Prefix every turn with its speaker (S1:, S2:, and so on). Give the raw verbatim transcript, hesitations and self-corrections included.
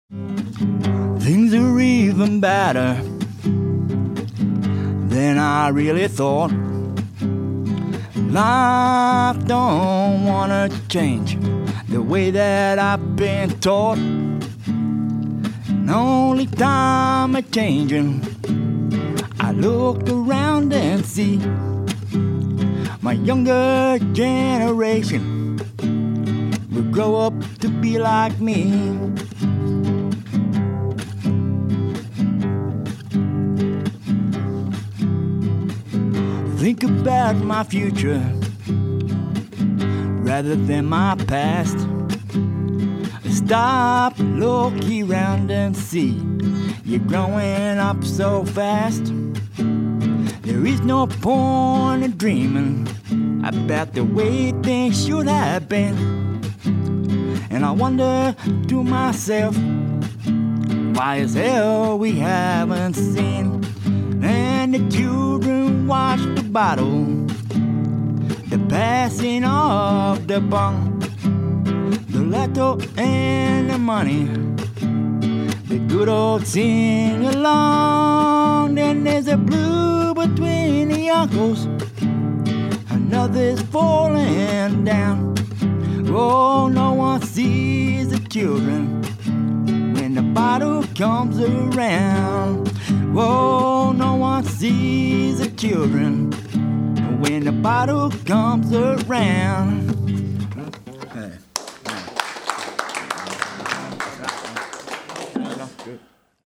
S1: Things are even better than I really thought. Life don't wanna change the way that I've been taught. And only time a changing, I look around and see my younger generation will grow up to be like me. Think about my future rather than my past. Stop, look around and see you're growing up so fast. There is no point in dreaming about the way things should have been. And I wonder to myself, why is hell we haven't seen? And the children watch the battle, the passing of the bong, the lotto and the money, the good old sing along. Then there's a blue between the uncles, another's falling down. Oh, no one sees the children when the bottle comes around. Oh, no one sees the children when the bottle comes around.